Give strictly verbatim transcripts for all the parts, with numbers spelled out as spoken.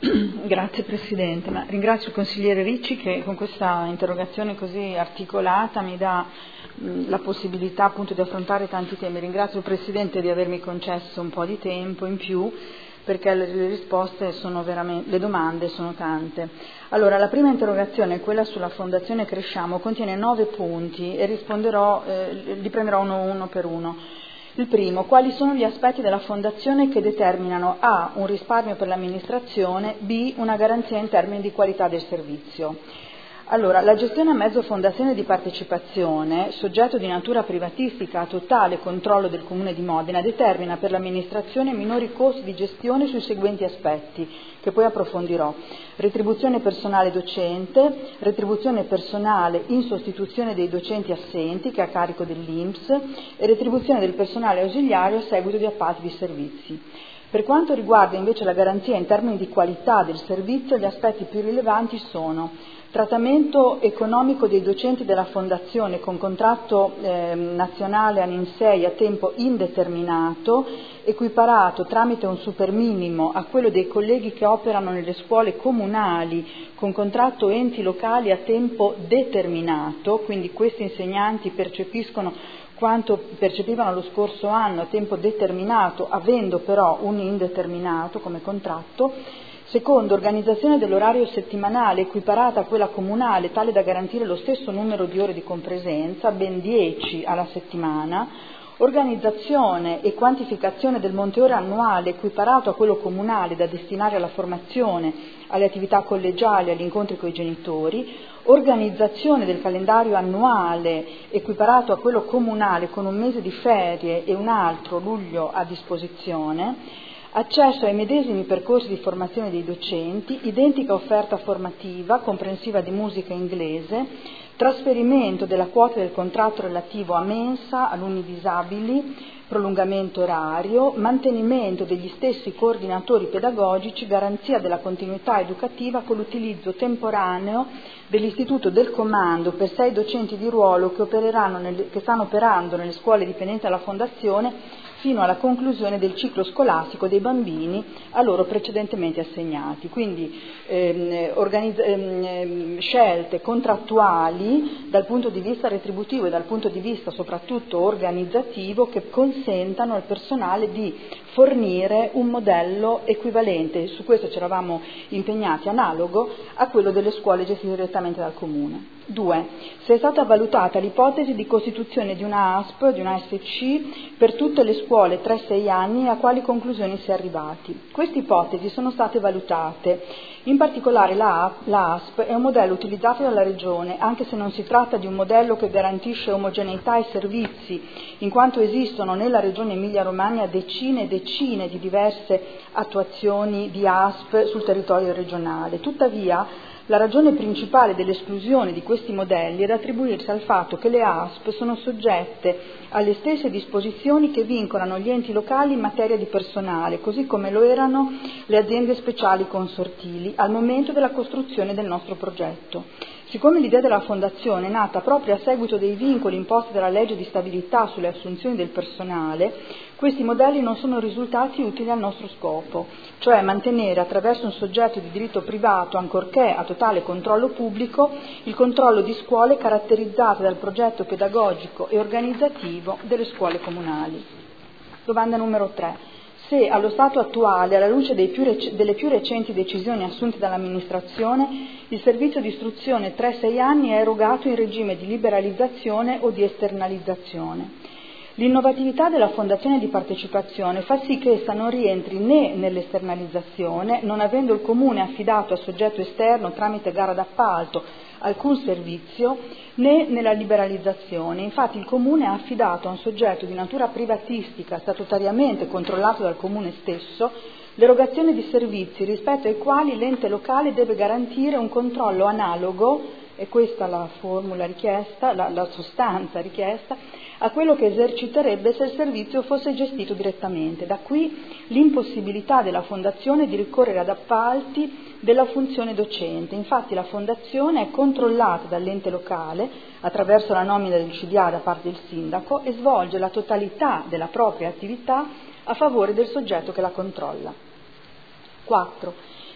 Grazie Presidente, ma ringrazio il consigliere Ricci che con questa interrogazione così articolata mi dà mh, la possibilità appunto di affrontare tanti temi. Ringrazio il Presidente di avermi concesso un po' di tempo in più perché le, le risposte sono veramente, le domande sono tante. Allora, la prima interrogazione, quella sulla Fondazione Cresciamo, contiene nove punti e risponderò, eh, li prenderò uno, uno per uno. Il primo, quali sono gli aspetti della Fondazione che determinano A. un risparmio per l'amministrazione, B. una garanzia in termini di qualità del servizio. Allora, la gestione a mezzo fondazione di partecipazione, soggetto di natura privatistica a totale controllo del Comune di Modena, determina per l'amministrazione minori costi di gestione sui seguenti aspetti, che poi approfondirò. Retribuzione personale docente, retribuzione personale in sostituzione dei docenti assenti, che è a carico dell'I N P S, e retribuzione del personale ausiliario a seguito di appalti di servizi. Per quanto riguarda invece la garanzia in termini di qualità del servizio, gli aspetti più rilevanti sono trattamento economico dei docenti della Fondazione con contratto eh, nazionale ANINSEI a tempo indeterminato, equiparato tramite un superminimo a quello dei colleghi che operano nelle scuole comunali con contratto enti locali a tempo determinato, quindi questi insegnanti percepiscono quanto percepivano lo scorso anno a tempo determinato, avendo però un indeterminato come contratto. Secondo, organizzazione dell'orario settimanale equiparata a quella comunale, tale da garantire lo stesso numero di ore di compresenza, ben dieci alla settimana. Organizzazione e quantificazione del monteore annuale equiparato a quello comunale da destinare alla formazione, alle attività collegiali, agli incontri con i genitori. Organizzazione del calendario annuale equiparato a quello comunale con un mese di ferie e un altro, luglio, a disposizione. Accesso ai medesimi percorsi di formazione dei docenti, identica offerta formativa comprensiva di musica inglese, trasferimento della quota del contratto relativo a mensa, alunni disabili, prolungamento orario, mantenimento degli stessi coordinatori pedagogici, garanzia della continuità educativa con l'utilizzo temporaneo dell'istituto del comando per sei docenti di ruolo che, opereranno nelle, che stanno operando nelle scuole dipendenti dalla Fondazione fino alla conclusione del ciclo scolastico dei bambini a loro precedentemente assegnati. Quindi ehm, organizz- ehm, scelte contrattuali dal punto di vista retributivo e dal punto di vista soprattutto organizzativo che consentano al personale di fornire un modello equivalente, su questo ci eravamo impegnati, analogo a quello delle scuole gestite direttamente dal Comune. Due. Se è stata valutata l'ipotesi di costituzione di una A S P, di una S C, per tutte le scuole tre sei anni e a quali conclusioni si è arrivati. Queste ipotesi sono state valutate. In particolare la, la A S P è un modello utilizzato dalla Regione, anche se non si tratta di un modello che garantisce omogeneità ai servizi, in quanto esistono nella Regione Emilia-Romagna decine e decine di diverse attuazioni di A S P sul territorio regionale. Tuttavia, la ragione principale dell'esclusione di questi modelli è da attribuirsi al fatto che le A S P sono soggette alle stesse disposizioni che vincolano gli enti locali in materia di personale, così come lo erano le aziende speciali consortili al momento della costruzione del nostro progetto. Siccome l'idea della Fondazione è nata proprio a seguito dei vincoli imposti dalla legge di stabilità sulle assunzioni del personale, questi modelli non sono risultati utili al nostro scopo, cioè mantenere attraverso un soggetto di diritto privato, ancorché a totale controllo pubblico, il controllo di scuole caratterizzate dal progetto pedagogico e organizzativo delle scuole comunali. Domanda numero tre. Se allo stato attuale, alla luce dei più rec- delle più recenti decisioni assunte dall'amministrazione, il servizio di istruzione tre sei anni è erogato in regime di liberalizzazione o di esternalizzazione. L'innovatività della fondazione di partecipazione fa sì che essa non rientri né nell'esternalizzazione, non avendo il Comune affidato a soggetto esterno tramite gara d'appalto alcun servizio, né nella liberalizzazione. Infatti il Comune ha affidato a un soggetto di natura privatistica, statutariamente controllato dal Comune stesso, l'erogazione di servizi rispetto ai quali l'ente locale deve garantire un controllo analogo, e questa la formula richiesta, la, la sostanza richiesta, a quello che eserciterebbe se il servizio fosse gestito direttamente. Da qui l'impossibilità della Fondazione di ricorrere ad appalti della funzione docente. Infatti la Fondazione è controllata dall'ente locale attraverso la nomina del C D A da parte del sindaco e svolge la totalità della propria attività a favore del soggetto che la controlla. quattro.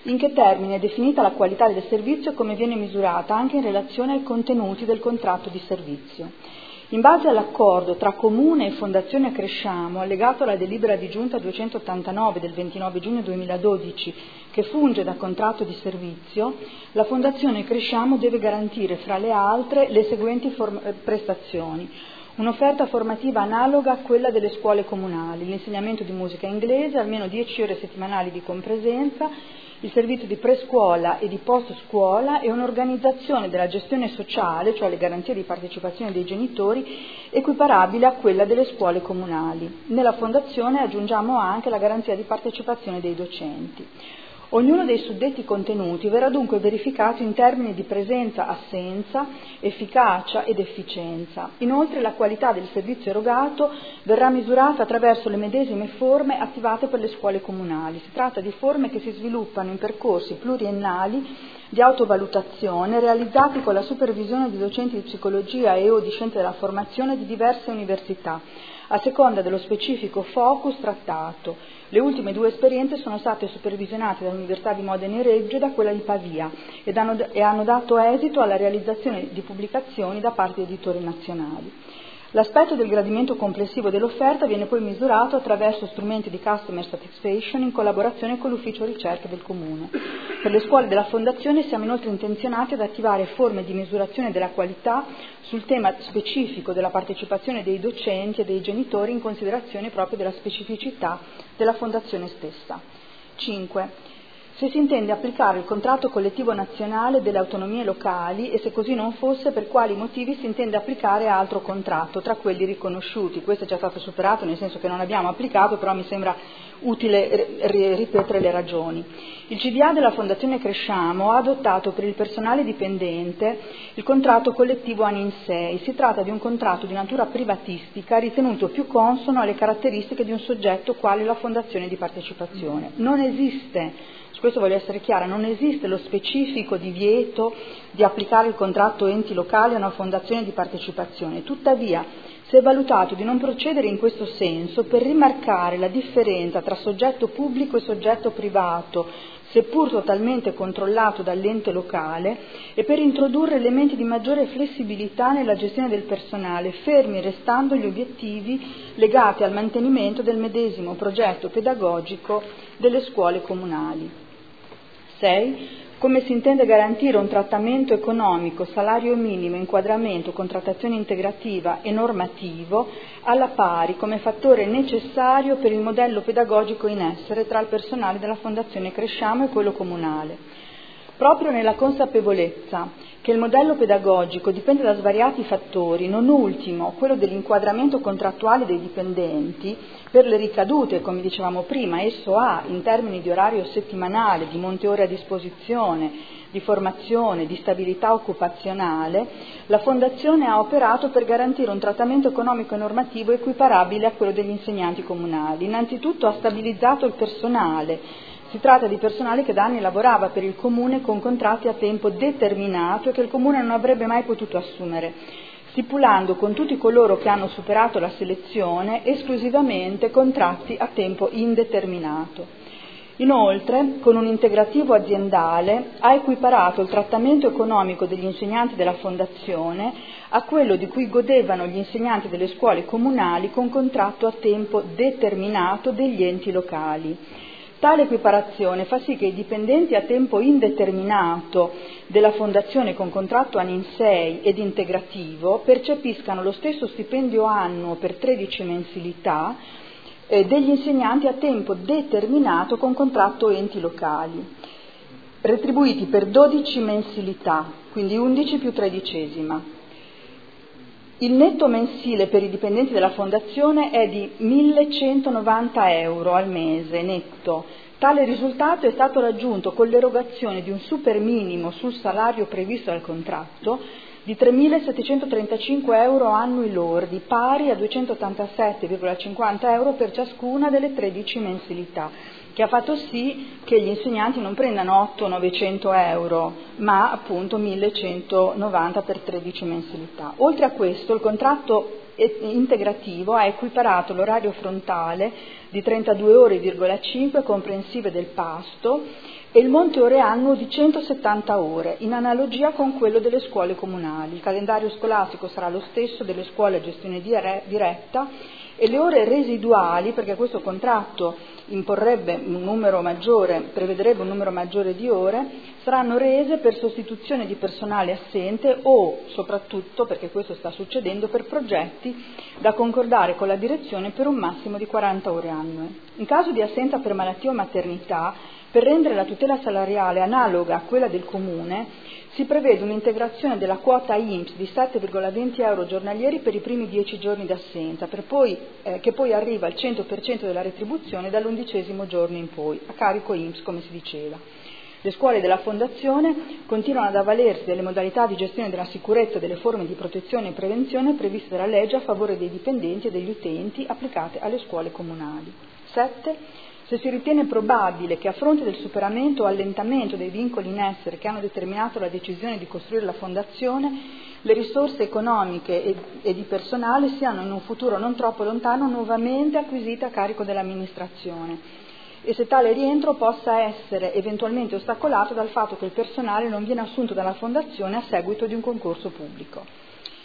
In che termini è definita la qualità del servizio e come viene misurata anche in relazione ai contenuti del contratto di servizio. In base all'accordo tra Comune e Fondazione Cresciamo, allegato alla delibera di giunta duecentottantanove del ventinove giugno duemiladodici, che funge da contratto di servizio, la Fondazione Cresciamo deve garantire, fra le altre, le seguenti form- prestazioni. Un'offerta formativa analoga a quella delle scuole comunali, l'insegnamento di musica inglese, almeno dieci ore settimanali di compresenza, il servizio di prescuola e di post-scuola e un'organizzazione della gestione sociale, cioè le garanzie di partecipazione dei genitori, equiparabile a quella delle scuole comunali. Nella Fondazione aggiungiamo anche la garanzia di partecipazione dei docenti. Ognuno dei suddetti contenuti verrà dunque verificato in termini di presenza, assenza, efficacia ed efficienza. Inoltre la qualità del servizio erogato verrà misurata attraverso le medesime forme attivate per le scuole comunali. Si tratta di forme che si sviluppano in percorsi pluriennali di autovalutazione realizzati con la supervisione di docenti di psicologia e o di scienze della formazione di diverse università, a seconda dello specifico focus trattato. Le ultime due esperienze sono state supervisionate dall'Università di Modena e Reggio e da quella di Pavia ed hanno, e hanno dato esito alla realizzazione di pubblicazioni da parte di editori nazionali. L'aspetto del gradimento complessivo dell'offerta viene poi misurato attraverso strumenti di customer satisfaction in collaborazione con l'ufficio ricerche del Comune. Per le scuole della Fondazione siamo inoltre intenzionati ad attivare forme di misurazione della qualità sul tema specifico della partecipazione dei docenti e dei genitori in considerazione proprio della specificità della Fondazione stessa. cinque. Se si intende applicare il contratto collettivo nazionale delle autonomie locali e se così non fosse, per quali motivi si intende applicare altro contratto tra quelli riconosciuti. Questo è già stato superato, nel senso che non abbiamo applicato, però mi sembra utile ripetere le ragioni. Il C D A della Fondazione Cresciamo ha adottato per il personale dipendente il contratto collettivo ANINSEI. Si tratta di un contratto di natura privatistica ritenuto più consono alle caratteristiche di un soggetto quale la Fondazione di partecipazione. Non esiste, su questo voglio essere chiara, non esiste lo specifico divieto di applicare il contratto enti locali a una fondazione di partecipazione. Tuttavia, si è valutato di non procedere in questo senso per rimarcare la differenza tra soggetto pubblico e soggetto privato, seppur totalmente controllato dall'ente locale, e per introdurre elementi di maggiore flessibilità nella gestione del personale, fermi restando gli obiettivi legati al mantenimento del medesimo progetto pedagogico delle scuole comunali. sei. Come si intende garantire un trattamento economico, salario minimo, inquadramento, contrattazione integrativa e normativo alla pari come fattore necessario per il modello pedagogico in essere tra il personale della Fondazione Cresciamo e quello comunale. Proprio nella consapevolezza che il modello pedagogico dipende da svariati fattori, non ultimo quello dell'inquadramento contrattuale dei dipendenti, per le ricadute, come dicevamo prima, esso ha in termini di orario settimanale, di monte ore a disposizione, di formazione, di stabilità occupazionale, la Fondazione ha operato per garantire un trattamento economico e normativo equiparabile a quello degli insegnanti comunali. Innanzitutto ha stabilizzato il personale. Si tratta di personale che da anni lavorava per il Comune con contratti a tempo determinato e che il Comune non avrebbe mai potuto assumere, stipulando con tutti coloro che hanno superato la selezione esclusivamente contratti a tempo indeterminato. Inoltre, con un integrativo aziendale, ha equiparato il trattamento economico degli insegnanti della Fondazione a quello di cui godevano gli insegnanti delle scuole comunali con contratto a tempo determinato degli enti locali. Tale equiparazione fa sì che i dipendenti a tempo indeterminato della Fondazione con contratto ANINSEI ed integrativo percepiscano lo stesso stipendio annuo per tredici mensilità eh, degli insegnanti a tempo determinato con contratto enti locali, retribuiti per dodici mensilità, quindi undici più tredicesima. Il netto mensile per i dipendenti della Fondazione è di millecentonovanta euro al mese netto. Tale risultato è stato raggiunto con l'erogazione di un super minimo sul salario previsto dal contratto di tremilasettecentotrentacinque euro annui lordi, pari a duecentottantasette virgola cinquanta euro per ciascuna delle tredici mensilità, che ha fatto sì che gli insegnanti non prendano ottocento-novecento euro, ma appunto millecentonovanta per tredici mensilità. Oltre a questo, il contratto integrativo ha equiparato l'orario frontale di trentadue ore, cinque comprensive del pasto, e il monte ore annuo di centosettanta ore, in analogia con quello delle scuole comunali. Il calendario scolastico sarà lo stesso delle scuole a gestione diretta e le ore residuali, perché questo contratto imporrebbe un numero maggiore, prevederebbe un numero maggiore di ore, saranno rese per sostituzione di personale assente o, soprattutto, perché questo sta succedendo, per progetti da concordare con la direzione per un massimo di quaranta ore annue. In caso di assenza per malattia o maternità, per rendere la tutela salariale analoga a quella del Comune, si prevede un'integrazione della quota I N P S di sette virgola venti euro giornalieri per i primi dieci giorni d'assenza, per poi, eh, che poi arriva al cento per cento della retribuzione dall'undicesimo giorno in poi, a carico I N P S, come si diceva. Le scuole della Fondazione continuano ad avvalersi delle modalità di gestione della sicurezza e delle forme di protezione e prevenzione previste dalla legge a favore dei dipendenti e degli utenti applicate alle scuole comunali. sette. Se si ritiene probabile che a fronte del superamento o allentamento dei vincoli in essere che hanno determinato la decisione di costruire la Fondazione, le risorse economiche e, e di personale siano in un futuro non troppo lontano nuovamente acquisite a carico dell'amministrazione e se tale rientro possa essere eventualmente ostacolato dal fatto che il personale non viene assunto dalla Fondazione a seguito di un concorso pubblico.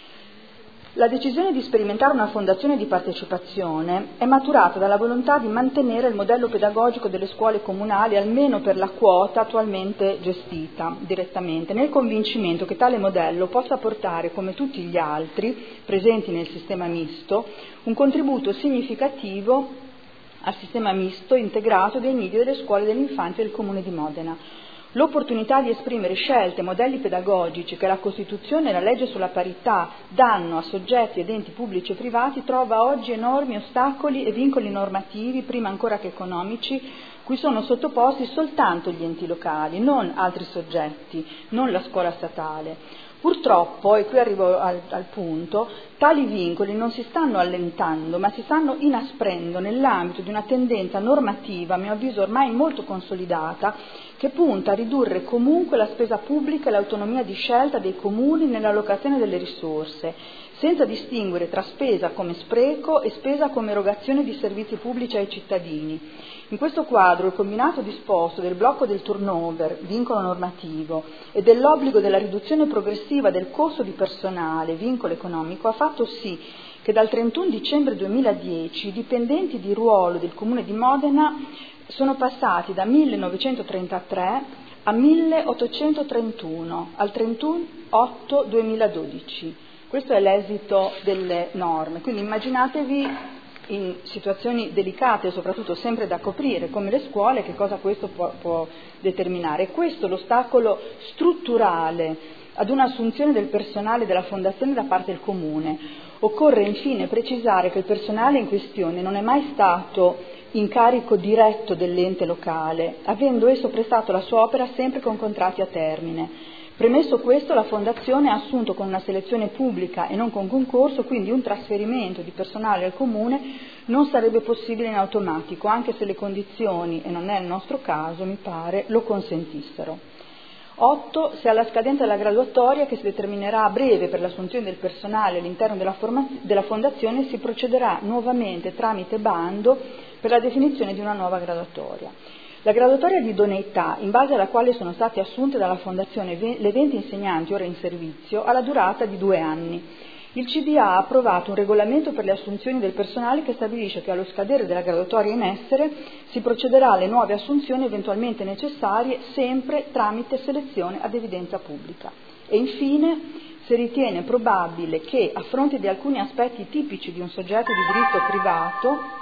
La decisione di sperimentare una fondazione di partecipazione è maturata dalla volontà di mantenere il modello pedagogico delle scuole comunali almeno per la quota attualmente gestita direttamente, nel convincimento che tale modello possa portare, come tutti gli altri presenti nel sistema misto, un contributo significativo al sistema misto integrato dei nidi delle scuole dell'infanzia del Comune di Modena. L'opportunità di esprimere scelte e modelli pedagogici che la Costituzione e la legge sulla parità danno a soggetti ed enti pubblici e privati trova oggi enormi ostacoli e vincoli normativi, prima ancora che economici, cui sono sottoposti soltanto gli enti locali, non altri soggetti, non la scuola statale. Purtroppo, e qui arrivo al, al punto, tali vincoli non si stanno allentando, ma si stanno inasprendo nell'ambito di una tendenza normativa, a mio avviso ormai molto consolidata, che punta a ridurre comunque la spesa pubblica e l'autonomia di scelta dei comuni nell'allocazione delle risorse, senza distinguere tra spesa come spreco e spesa come erogazione di servizi pubblici ai cittadini. In questo quadro il combinato disposto del blocco del turnover, vincolo normativo, e dell'obbligo della riduzione progressiva del costo di personale, vincolo economico, ha fatto sì che dal trentuno dicembre duemiladieci i dipendenti di ruolo del Comune di Modena sono passati da millenovecentotrentatré a milleottocentotrentuno al trentuno otto duemiladodici. Questo è l'esito delle norme, quindi immaginatevi in situazioni delicate, soprattutto sempre da coprire, come le scuole, che cosa questo può, può determinare. E questo è l'ostacolo strutturale ad un'assunzione del personale della Fondazione da parte del Comune. Occorre infine precisare che il personale in questione non è mai stato incarico diretto dell'ente locale, avendo esso prestato la sua opera sempre con contratti a termine. Premesso questo, la Fondazione ha assunto con una selezione pubblica e non con concorso, quindi un trasferimento di personale al Comune non sarebbe possibile in automatico, anche se le condizioni, e non è il nostro caso, mi pare, lo consentissero. otto. Se alla scadenza della graduatoria, che si determinerà a breve per l'assunzione del personale all'interno della, formaz- della Fondazione, si procederà nuovamente tramite bando per la definizione di una nuova graduatoria. La graduatoria di idoneità, in base alla quale sono state assunte dalla Fondazione le venti insegnanti ora in servizio, ha la durata di due anni. Il C D A ha approvato un regolamento per le assunzioni del personale che stabilisce che allo scadere della graduatoria in essere si procederà alle nuove assunzioni eventualmente necessarie, sempre tramite selezione ad evidenza pubblica. E infine, se ritiene probabile che, a fronte di alcuni aspetti tipici di un soggetto di diritto privato,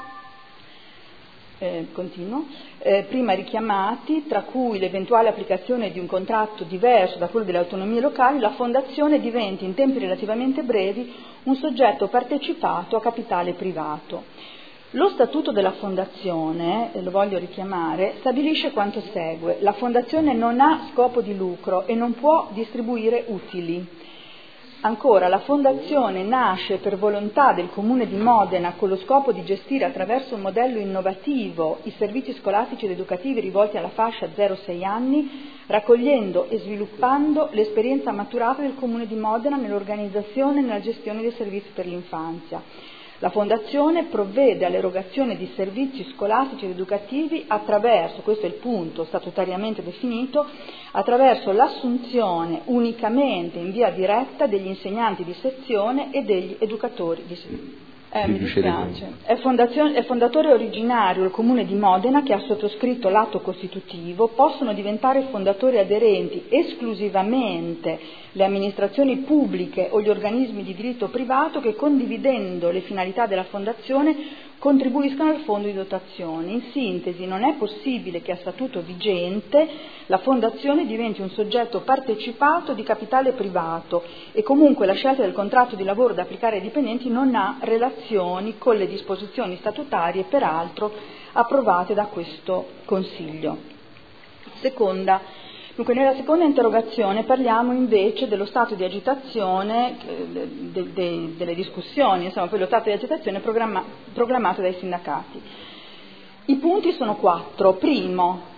Eh, continuo, eh, prima richiamati, tra cui l'eventuale applicazione di un contratto diverso da quello delle autonomie locali, la Fondazione diventi in tempi relativamente brevi un soggetto partecipato a capitale privato. Lo statuto della Fondazione, eh, lo voglio richiamare, stabilisce quanto segue: la Fondazione non ha scopo di lucro e non può distribuire utili. Ancora, la Fondazione nasce per volontà del Comune di Modena con lo scopo di gestire attraverso un modello innovativo i servizi scolastici ed educativi rivolti alla fascia zero sei anni, raccogliendo e sviluppando l'esperienza maturata del Comune di Modena nell'organizzazione e nella gestione dei servizi per l'infanzia. La Fondazione provvede all'erogazione di servizi scolastici ed educativi attraverso, questo è il punto statutariamente definito, attraverso l'assunzione unicamente in via diretta degli insegnanti di sezione e degli educatori di sezione. Eh, mi dispiace. È, è fondatore originario il Comune di Modena, che ha sottoscritto l'atto costitutivo. Possono diventare fondatori aderenti esclusivamente le amministrazioni pubbliche o gli organismi di diritto privato che, condividendo le finalità della Fondazione, contribuiscono al fondo di dotazione. In sintesi, non è possibile che a statuto vigente la Fondazione diventi un soggetto partecipato di capitale privato e comunque la scelta del contratto di lavoro da applicare ai dipendenti non ha relazioni con le disposizioni statutarie, peraltro approvate da questo Consiglio. Seconda, dunque, nella seconda interrogazione parliamo invece dello stato di agitazione, de, de, de, delle discussioni, insomma, poi lo stato di agitazione programma, proclamato dai sindacati. I punti sono quattro. Primo,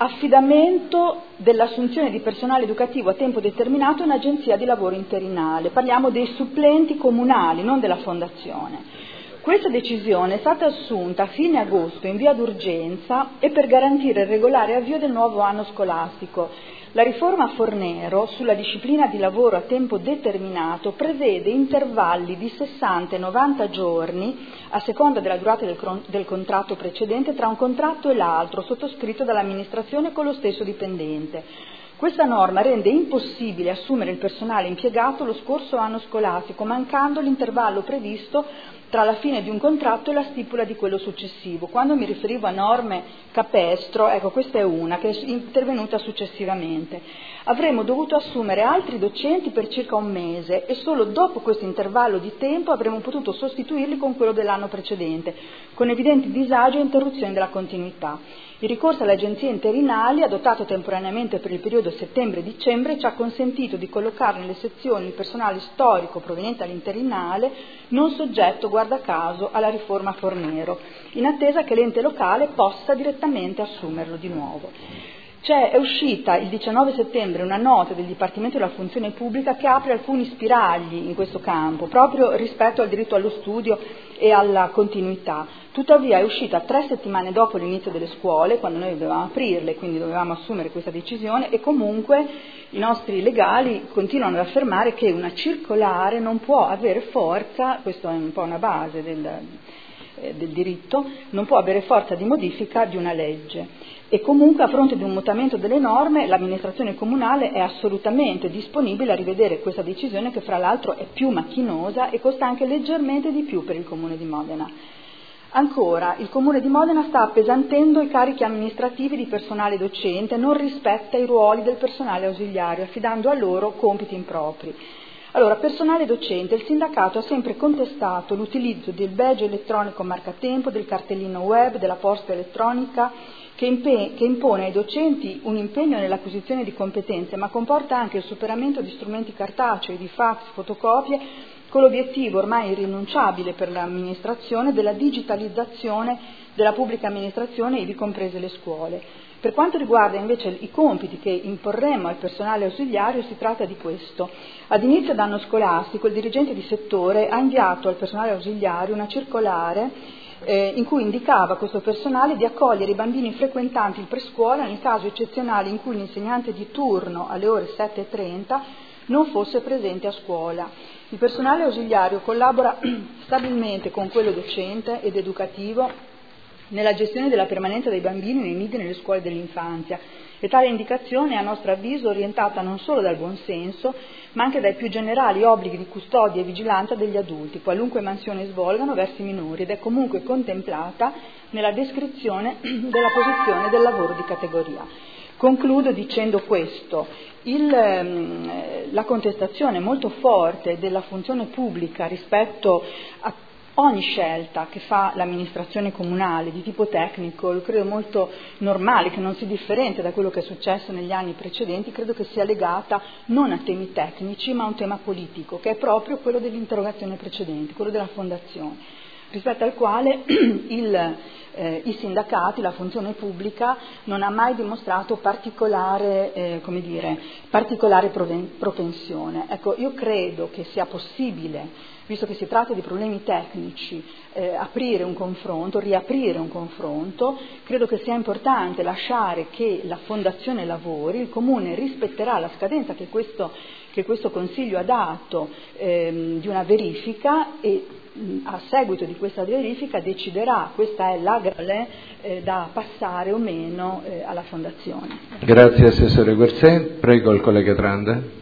affidamento dell'assunzione di personale educativo a tempo determinato in agenzia di lavoro interinale. Parliamo dei supplenti comunali, non della Fondazione. Questa decisione è stata assunta a fine agosto in via d'urgenza e per garantire il regolare avvio del nuovo anno scolastico. La riforma Fornero sulla disciplina di lavoro a tempo determinato prevede intervalli di sessanta e novanta giorni, a seconda della durata del, del contratto precedente, tra un contratto e l'altro, sottoscritto dall'amministrazione con lo stesso dipendente. Questa norma rende impossibile assumere il personale impiegato lo scorso anno scolastico, mancando l'intervallo previsto tra la fine di un contratto e la stipula di quello successivo. Quando mi riferivo a norme capestro, ecco, questa è una che è intervenuta successivamente. Avremmo dovuto assumere altri docenti per circa un mese e solo dopo questo intervallo di tempo avremmo potuto sostituirli con quello dell'anno precedente, con evidenti disagi e interruzioni della continuità. Il ricorso alle agenzie interinali, adottato temporaneamente per il periodo settembre-dicembre, ci ha consentito di collocare nelle sezioni il personale storico proveniente dall'interinale, non soggetto, guarda caso, alla riforma Fornero, in attesa che l'ente locale possa direttamente assumerlo di nuovo. C'è, è uscita il diciannove settembre una nota del Dipartimento della Funzione Pubblica che apre alcuni spiragli in questo campo, proprio rispetto al diritto allo studio e alla continuità. Tuttavia è uscita tre settimane dopo l'inizio delle scuole, quando noi dovevamo aprirle, quindi dovevamo assumere questa decisione, e comunque i nostri legali continuano ad affermare che una circolare non può avere forza, questo è un po' una base del, eh, del diritto, non può avere forza di modifica di una legge. E comunque, a fronte di un mutamento delle norme, l'amministrazione comunale è assolutamente disponibile a rivedere questa decisione, che fra l'altro è più macchinosa e costa anche leggermente di più per il Comune di Modena. Ancora, il Comune di Modena sta appesantendo i carichi amministrativi di personale docente, non rispetta i ruoli del personale ausiliario, affidando a loro compiti impropri. Allora, personale docente, il sindacato ha sempre contestato l'utilizzo del badge elettronico marcatempo, del cartellino web, della posta elettronica, che, impe- che impone ai docenti un impegno nell'acquisizione di competenze, ma comporta anche il superamento di strumenti cartacei, di fax, fotocopie, con l'obiettivo ormai irrinunciabile per l'amministrazione della digitalizzazione della pubblica amministrazione, ivi comprese le scuole. Per quanto riguarda invece i compiti che imporremmo al personale ausiliario, si tratta di questo. Ad inizio d'anno scolastico il dirigente di settore ha inviato al personale ausiliario una circolare eh, in cui indicava a questo personale di accogliere i bambini frequentanti il prescuola nel caso eccezionale in cui l'insegnante di turno alle ore sette e trenta non fosse presente a scuola. Il personale ausiliario collabora stabilmente con quello docente ed educativo nella gestione della permanenza dei bambini nei nidi nelle scuole dell'infanzia, e tale indicazione è a nostro avviso orientata non solo dal buon senso, ma anche dai più generali obblighi di custodia e vigilanza degli adulti, qualunque mansione svolgano verso i minori, ed è comunque contemplata nella descrizione della posizione del lavoro di categoria. Concludo dicendo questo: il, la contestazione molto forte della funzione pubblica rispetto a ogni scelta che fa l'amministrazione comunale di tipo tecnico, io credo molto normale, che non si differenzia da quello che è successo negli anni precedenti, credo che sia legata non a temi tecnici ma a un tema politico, che è proprio quello dell'interrogazione precedente, quello della fondazione, rispetto al quale il, eh, i sindacati, la funzione pubblica non ha mai dimostrato particolare, eh, come dire, particolare propensione. Ecco, io credo che sia possibile visto che si tratta di problemi tecnici, eh, aprire un confronto, riaprire un confronto. Credo che sia importante lasciare che la Fondazione lavori, il Comune rispetterà la scadenza che questo, che questo Consiglio ha dato ehm, di una verifica e mh, a seguito di questa verifica deciderà, questa è la grale eh, da passare o meno eh, alla Fondazione. Grazie Assessore Guerzén, prego il collega Tranda.